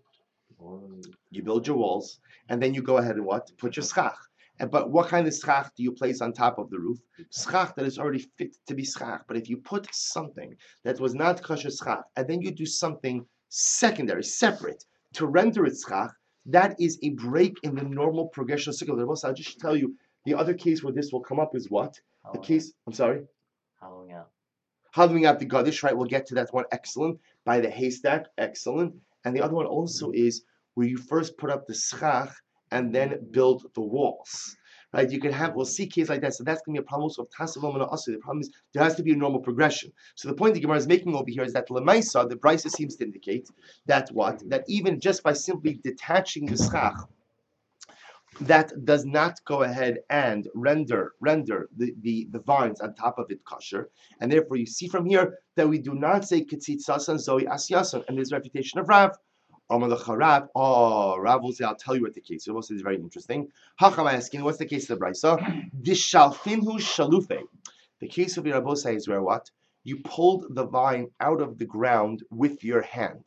You build your walls, and then you go ahead and what? Put your schach. And, but what kind of schach do you place on top of the roof? Schach that is already fit to be schach. But if you put something that was not kosher schach, and then you do something secondary, separate, to render it schach, that is a break in the normal progression of sukkah. I'll just tell you, the other case where this will come up is what? The case, I'm sorry? Hollowing out. Hollowing out the Gadish, right? We'll get to that one. Excellent. By the haystack, excellent. And the other one also is where you first put up the schach and then build the walls, right? You can have, we'll see cases like that. So that's going to be a problem also of tasav and asu. The problem is there has to be a normal progression. So the point the Gemara is making over here is that lemaisa, the Brisa seems to indicate that what? That even just by simply detaching the schach, that does not go ahead and render render the, the, the vines on top of it kosher. And therefore you see from here that we do not say ketzitzasan zoe asyasan, and there's a refutation of Rav. Oh, Rav will say, I'll tell you what the case is. Rav will say, it's very interesting. Hacham asking, what's the case of the Brisa? Dishalfinhu shalufe. The case of Yerabosai is where what? You pulled the vine out of the ground with your hand.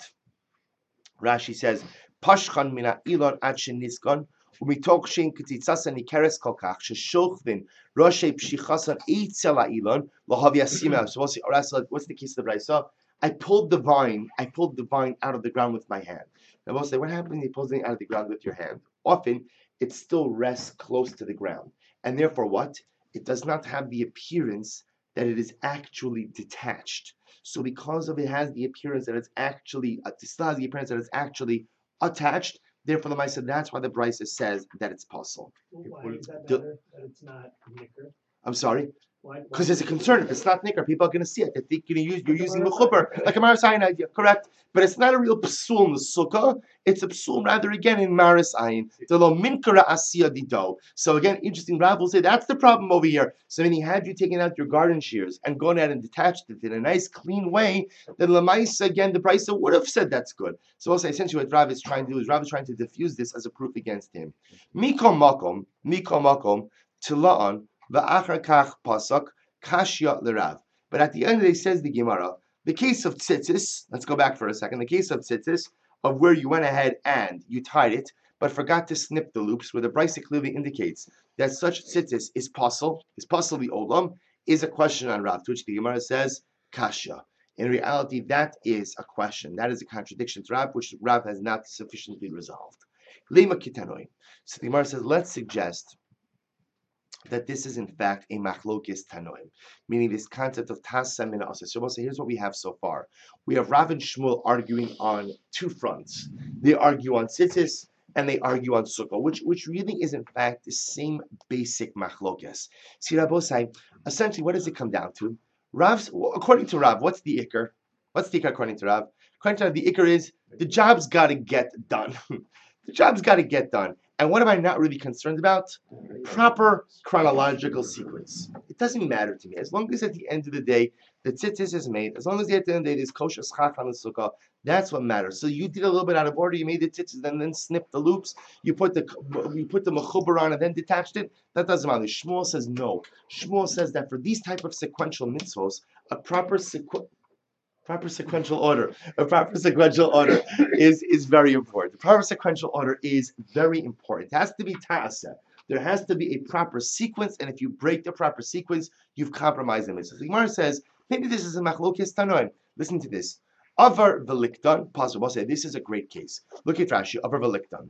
Rashi says, Pashchan mina ilon ad sheniskan, umitoch shein ketitzasa nikeres kolkach, sheshochdin roshe pshichasan eitzel ha'ilon, lahav yasimah. So what's the, what's the case of the Brisa? I pulled the vine, I pulled the vine out of the ground with my hand. Now we'll say, what happens when you pull it out of the ground with your hand? Often, it still rests close to the ground. And therefore what? It does not have the appearance that it is actually detached. So because of it has the appearance that it's actually, uh, still has the appearance that it's actually attached, therefore the Maisa, that's why the Brisa says that it's possible. Why is that Do- better, that it's not nicker? I'm sorry? Why? Because there's a concern. If it's not nicker, people are going to see it. They think you're, use, you're using mechuber, like a maris ayin idea, correct? But it's not a real psul in the sukkah. It's a psul rather again in maris ayin. The lo minkara asiya dido. So again, interesting. Rav will say that's the problem over here. So when he had you taking out your garden shears and gone out and detached it in a nice clean way, then lamaisa again the Brisa would have said that's good. So also essentially what Rav is trying to do is Rav is trying to diffuse this as a proof against him. Mikom makom, mikom makom, tila'an. V'achar kach pasuk kashya l'Rav. But at the end of the day, says the Gemara, the case of tzitzis. Let's go back for a second. The case of tzitzis, of where you went ahead and you tied it, but forgot to snip the loops, where the Brisa clearly indicates that such tzitzis is possible, is possibly olam, is a question on Rav, to which the Gemara says kashya. In reality, that is a question. That is a contradiction to Rav, which Rav has not sufficiently resolved. Lema kitanoi. So the Gemara says, let's suggest that this is in fact a machlokis tanoim, meaning this concept of tasem and asa. So we'll say, here's what we have so far. We have Rav and Shmuel arguing on two fronts. They argue on tzitzis and they argue on sukkah, which which really is in fact the same basic machlokis. See, Rabbosai, essentially, what does it come down to? Rav's, according to Rav, what's the ikr? What's the ikr according to Rav? According to Rav, the ikr is the job's got to get done. The job's got to get done. And what am I not really concerned about? Proper chronological sequence. It doesn't matter to me. As long as at the end of the day, the tzitzis is made, as long as at the end of the day there's kosher schach on the sukkah, that's what matters. So you did a little bit out of order, you made the tzitzis and then snipped the loops, you put the you put the mechuber on and then detached it, that doesn't matter. Shmuel says no. Shmuel says that for these type of sequential mitzvos, a proper sequ- Proper sequential order. A proper sequential order is, is very important. The proper sequential order is very important. It has to be ta'aseh. There has to be a proper sequence, and if you break the proper sequence, you've compromised the mitzvah. The Gemara says, maybe this is a machlokes tanoim. Listen to this. Avar veliktan, possible. I'll say this is a great case. Look at Rashi. Avar veliktan.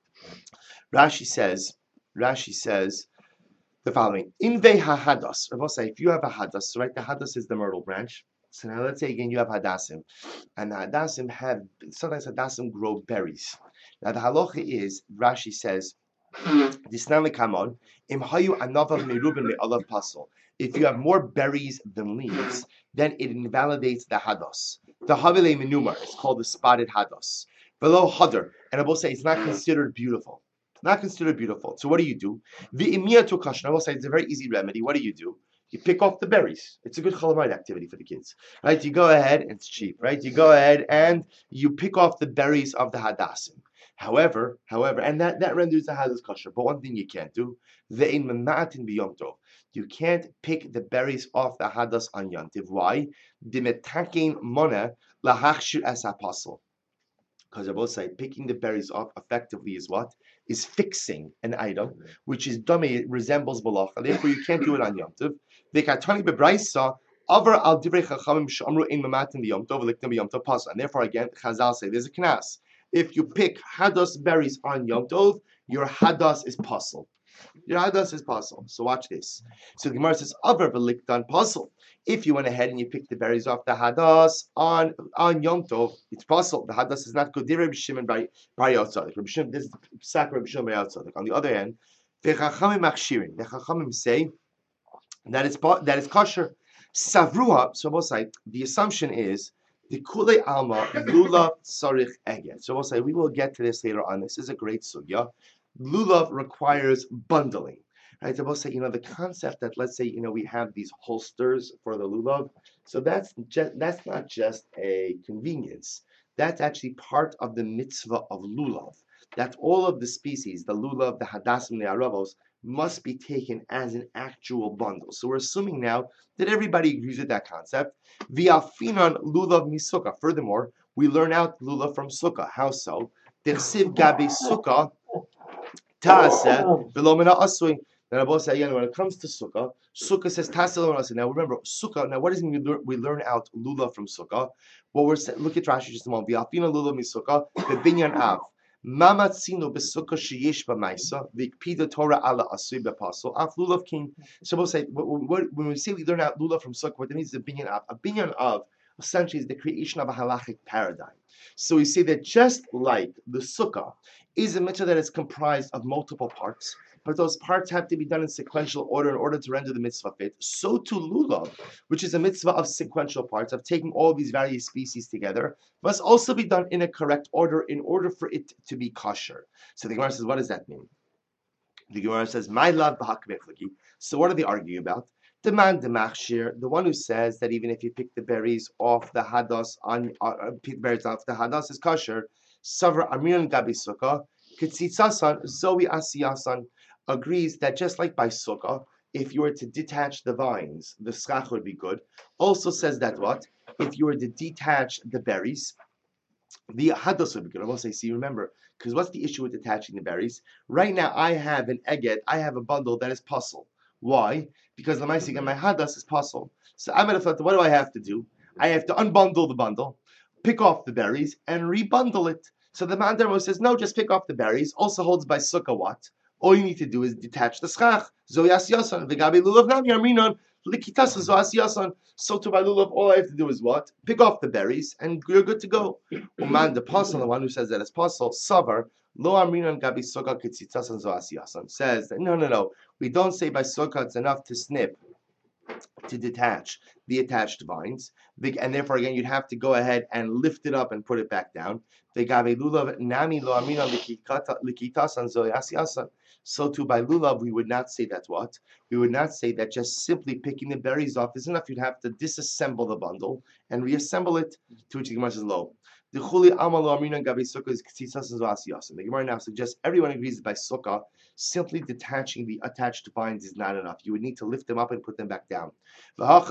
Rashi says, Rashi says the following. In ve hahadas. I will say, if you have a hadas, right? The hadas is the myrtle branch. So now let's say again you have hadassim, and the hadassim have sometimes hadassim grow berries. Now the halacha is Rashi says, "Disnan lekamon im hayu anavav merubin me'alav pasol." If you have more berries than leaves, then it invalidates the hadas. The havile menumar is called the spotted hadas. Below hadar, and I will say it's not considered beautiful. Not considered beautiful. So what do you do? The imiyah to kashan. I will say it's a very easy remedy. What do you do? You pick off the berries. It's a good chalamayit activity for the kids, right? You go ahead, it's cheap, right? You go ahead and you pick off the berries of the hadassim. However, however, and that, that renders the hadas kosher. But one thing you can't do, ve'in mematin b'yom tov. You can't pick the berries off the hadas on Yom Tov. Why? Dimetakin mona lahachshir as apostle. Because I will say, picking the berries off effectively is what? Is fixing an item, which is dummy, it resembles malacha. Therefore, you can't do it on Yom Tov. V'katani bebraisa, avar al divrei chachamim she'amru in mamatim b'yom tov v'liktim b'yom tov pasuk. And therefore, again, Chazal say there's a knas. If you pick hadas berries on Yom Tov, your hadas is puzzle. Your hadas is puzzle. So watch this. So the Gemara says, avar v'liktan puzzle. If you went ahead and you picked the berries off the hadas on on Yom Tov, it's puzzle. The hadas is not good. Rabbi Shimon bar Yotzadek. Rabbi Shimon, this is sack Rabbi Shimon bar Yotzadek. On the other hand, the chachamim machshirin. The chachamim say that it's that it's kosher. Savruha. So we'll say the assumption is the kule alma lulav sarich eget. So we'll say we will get to this later on. This is a great sugya. Lulav requires bundling. Right, so we'll say, you know, the concept that, let's say, you know, we have these holsters for the lulav. So that's just that's not just a convenience. That's actually part of the mitzvah of lulav. that all of the species, the lulav, the hadassim, the aravos, must be taken as an actual bundle. So we're assuming now that everybody agrees with that concept. V'afinan lulav misukkah. Furthermore, we learn out lulav from sukkah. How so? Dersiv gabe sukkah ta'aseh v'lo mina asui. Now, Rabbi say again, when it comes to sukkah, sukkah says ta'aseh v'lo mina asui. Now remember, sukkah. Now what does it mean? We learn, we learn out lulav from sukkah. Well, we're look at Rashi just a moment. V'afinan lulav misukkah bebinyan av. Mamatzino besukkah sheyesh b'maisa v'ikpida Torah ala asui b'pasul af lulav king. So say when we say we learn out lulav from sukkah, what that means is a binyan av. A binyan av essentially is the creation of a halachic paradigm. So we say that just like the sukkah is a mitzvah that is comprised of multiple parts, but those parts have to be done in sequential order in order to render the mitzvah fit. So too lulav, which is a mitzvah of sequential parts, of taking all these various species together, must also be done in a correct order in order for it to be kosher. So the Gemara says, what does that mean? The Gemara says, "My love b'hakmeflaki." So what are they arguing about? The man, the machshir, the one who says that even if you pick the berries off the hadas on uh, pick the berries off the hadas is kosher. Savra Amiran Gabi Sukkah, Kitzitzasan, Zoe Asiyasan agrees that just like by Sukkah, if you were to detach the vines, the schach would be good. Also says that what? If you were to detach the berries, the hadas would be good. I will say, see, remember, because what's the issue with detaching the berries? Right now, I have an eget, I have a bundle that is puzzle. Why? Because the Lamaisik and my hadas is puzzle. So I'm going to what do I have to do? I have to unbundle the bundle, pick off the berries, and rebundle it. So the Mandarmo says, no, just pick off the berries. Also holds by sukkah what? All you need to do is detach the schach. Zoyas yasan, v'gabi lulav nam yarminon, likitas zoyas yasan. So to by lulav, all I have to do is what? Pick off the berries, and you're good to go. Uman the apostle, the one who says that it's possible, savar, lo arminon gabi sukkah kitzitas and zoyas yasan, says that no, no, no. We don't say by sukkah it's enough to snip, to detach the attached vines, and therefore again you'd have to go ahead and lift it up and put it back down. So too by lulav we would not say that what? We would not say that just simply picking the berries off is enough. You'd have to disassemble the bundle and reassemble it, to which the Gemara says low. The Gemara now suggests everyone agrees that by sukkah, simply detaching the attached vines is not enough. You would need to lift them up and put them back down. Here, what's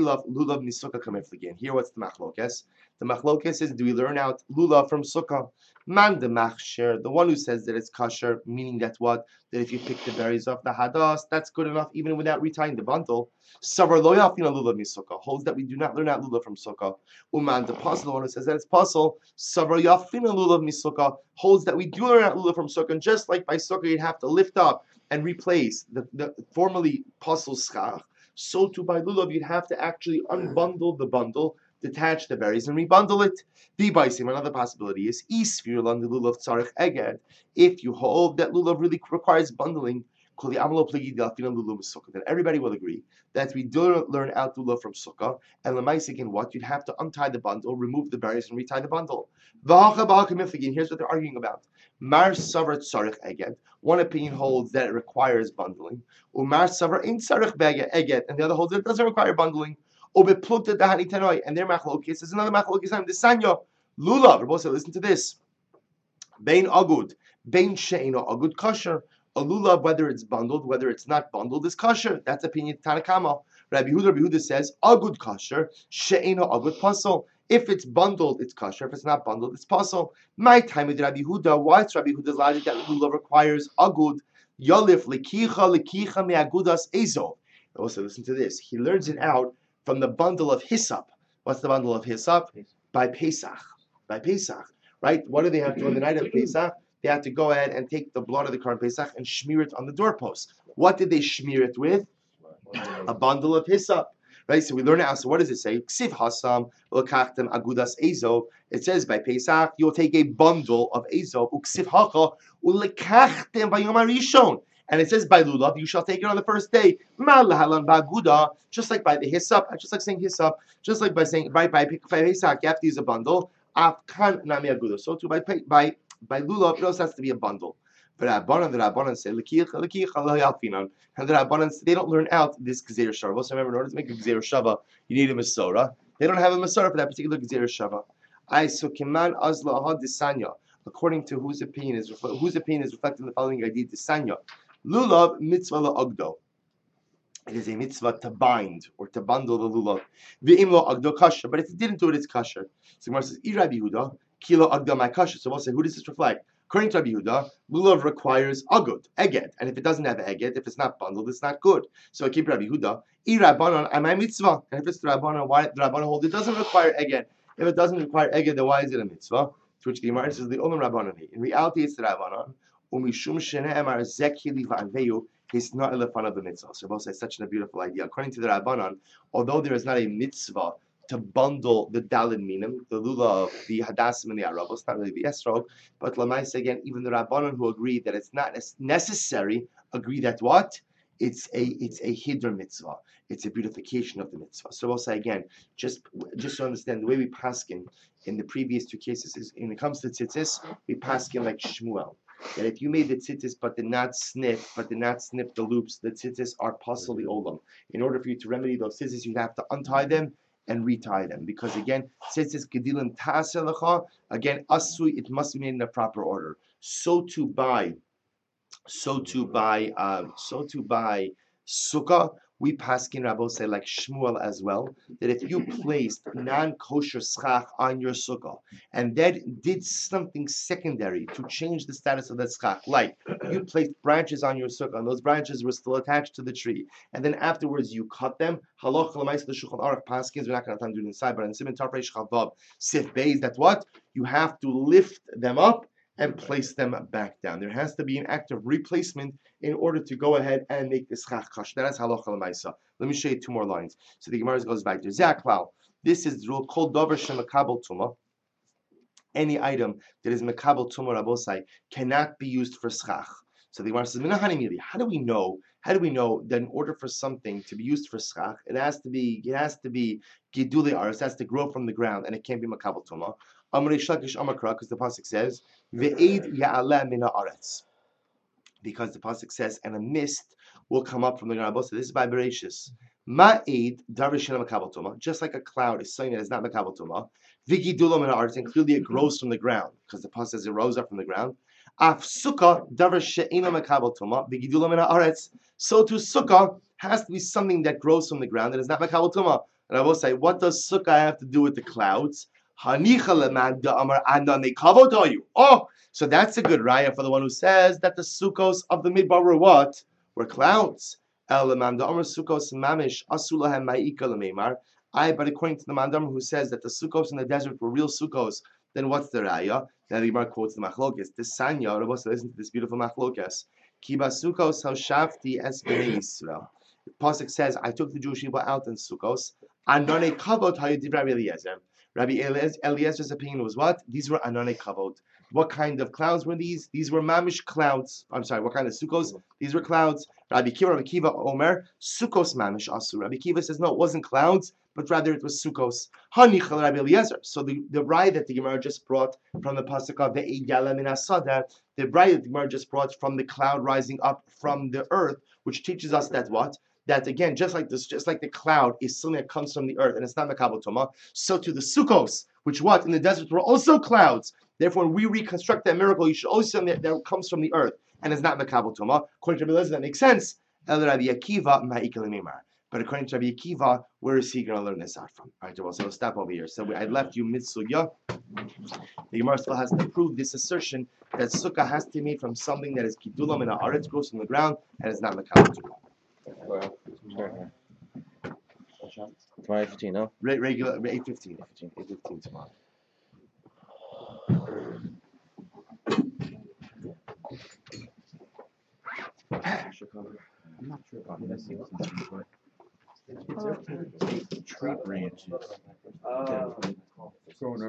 the machlokes? The machlokes is, do we learn out lulav from sukkah? Man the machsher, the one who says that it's kosher, meaning that what? That if you pick the berries off the hadas, that's good enough even without retying the bundle. Savar lo yafina lulav misukkah holds that we do not learn out lulav from sukkah. Uman the apostle, the one who says that it's possible. Savar yafina lulav misukkah holds that we do learn out lulav from sukkah. And just like by sukkah, you'd have to lift up and replace the, the formerly puzzle schach. So too by lulav, you'd have to actually unbundle the bundle, detach the berries, and rebundle it. The baisim, another possibility is isfir lan the lulav tzarich eged. If you hold that lulav really requires bundling, then everybody will agree that we do learn out lulav from sukkah, and lemais again what? You'd have to untie the bundle, remove the berries, and retie the bundle. Here's what they're arguing about. Mar savar tzarich eged. One opinion holds that it requires bundling. Umar savar in tzarich eged, and the other holds that it doesn't require bundling. And their machlokes is another machlokes time. The sanya lulav. Rabbi said, listen to this. Bein agud, bein she'ino agud kosher. A lulav, whether it's bundled, whether it's not bundled, is kosher. That's opinion Tanakama. Rabbi Yehuda, Rabbi Yehuda says agud kosher, she'ino agud pasol. If it's bundled, it's kosher. If it's not bundled, it's pasol. My time with Rabbi Yehuda. Why it's Rabbi Yehuda's logic that lulav requires agud? Yalif lekicha lekicha me'agudas ezov. Also, listen to this. He learns it out from the bundle of hyssop. What's the bundle of hyssop? By Pesach. By Pesach. Right? What do they have to do on the night of Pesach? They have to go ahead and take the blood of the Korban Pesach and smear it on the doorpost. What did they smear it with? A bundle of hyssop. Right? So we learn it out. So what does it say? Ksiv hasam lekachtem agudas ezov. It says by Pesach, you'll take a bundle of ezov. Uksiv hacha ulekachtem bayom harishon. And it says by lulav, you shall take it on the first day. Just like by the hyssop, just like saying hyssop, just like by saying right by Pesach, you have to use a bundle. So too by by by lulav, it also has to be a bundle. But Rabbanan, the Rabbanan say lekicha lekicha lo yalfinan, and the Rabbanan they don't learn out this gzeir shava. So remember, in order to make a gzeir shava, you need a masora. They don't have a masora for that particular gzeir shava. I so kiman azla ha disanya. according to whose opinion is refle- whose opinion is reflected in the following idea: Sanya, lulav mitzvah la'agdo. It is a mitzvah to bind or to bundle the lulav. Ve'im lo agdo kasher, but if it didn't do it, it's kasher. So Gemara says, "I Rabbi Yehuda, kilo agdo my kasher." So we'll say, who does this reflect? According to Rabbi Yehuda, lulav requires agud, eged, and if it doesn't have eged, if it's not bundled, it's not good. So I keep Rabbi Yehuda, I Rabbanon, am I mitzvah? And if it's the Rabbanon, why the Rabbanon hold it doesn't require eged? If it doesn't require eged, then why is it a mitzvah? To which the Gemara says, the only Rabbanon. In reality, it's the Rabbanon. Umishum shene'emar zekili va'anveyu. He's not in the front of the mitzvah. So both say such a beautiful idea. According to the Rabbanan, although there is not a mitzvah to bundle the dalid minim, the lulav, the hadassim, and the arabos, not really the esrog, but lamaisa again, even the Rabbanan who agree that it's not necessary, agree that what? It's a it's a hidr mitzvah. It's a beautification of the mitzvah. So we'll say again, just just to understand the way we paskin in the previous two cases is when it comes to tzitzis, we paskin like Shmuel. That if you made the tzitzis but did not snip, but did not snip the loops, the tzitzis are pasul olam. In order for you to remedy those tzitzis, you have to untie them and retie them. Because again, tzitzis gedilim ta'aselecha, again, asui, it must be made in the proper order. So to buy, so to buy, uh, so to buy sukkah, we paskin Rabbo say like Shmuel as well, that if you placed non-kosher schach on your sukkah and then did something secondary to change the status of that schach, like you placed branches on your sukkah and those branches were still attached to the tree, and then afterwards you cut them, halach l'maisa the Shulchan Aruch paskins, we're not going to have time to do it inside, but in Siman Tarpei Shchavav Sif Beis, that what? You have to lift them up and place them back down. There has to be an act of replacement in order to go ahead and make the schach kash. That is halacha l'maisa. Let me show you two more lines. So the Gemara goes back to Zaklal. This is the rule called davar shemakabel tuma. Any item that is makabel tuma rabosai cannot be used for schach. So the Gemara says, how do we know? How do we know that in order for something to be used for schach, it has to be it has to be gidule aris, it has to grow from the ground, and it can't be makabel tuma. Amrei Shlakish Amakra, because the pasuk says ve'ed ya'aleh min ha'aretz, because the pasuk says, and a mist will come up from the ground. So this is by Bereshis. Ma'ed darvishina makabel tuma, just like a cloud is something that is not makabel tuma. V'gidulo min ha'aretz, and clearly it grows from the ground, because the pasuk says it rose up from the ground. Af sukkah davar she'ena makabel tuma v'gidulo min ha'aretz. So to sukkah has to be something that grows from the ground that is not makabel tuma. And I will say, what does sukkah have to do with the clouds? Oh, so that's a good raya for the one who says that the sukkos of the midbar were what? Were clouds. I, but according to the mandam who says that the sukkos in the desert were real sukkos, then what's the raya? Then the Gemara quotes the machlokes. This sanya, listen to this beautiful machlokes. Kiba sukkos hashafti es bnei Yisrael. Pasuk says, I took the Jewish people out in sukkos. Anone kavod hayadiv Rabbi Eliezer. Rabbi Eliezer's opinion was what? These were anane kavod. What kind of clouds were these? These were mamish clouds. I'm sorry, what kind of sukkos? These were clouds. Rabbi Kiva, Rabbi Kiva Omer, sukkos mamish asu. Rabbi Kiva says, no, it wasn't clouds, but rather it was sukkos. Hanichal Rabbi Eliezer. So the, the bride that the Gemara just brought from the pasuk of the Yala min asada, the bride that the Gemara just brought from the cloud rising up from the earth, which teaches us that what? That again, just like this, just like the cloud is something that comes from the earth, and it's not makabel tuma, so to the sukkos, which what in the desert were also clouds. Therefore, when we reconstruct that miracle, you should always say that that comes from the earth and it's not makabel tuma. According to Rabbi Eliezer, that makes sense. El Rabbi Akiva ma'ikal mimar. But according to Rabbi Akiva, where is he going to learn this out from? All right, well, so we'll stop over here. So we, I left you mid-sugya. The Gemara still has to prove this assertion that sukkah has to be made from something that is kidulam and ha'aretz, grows from the ground, and is not makabel tuma. Tomorrow fifteen, no? Re- regular eight fifteen. eight fifteen tomorrow. I'm not sure about missing something, but it's tree branches. Uh, Growing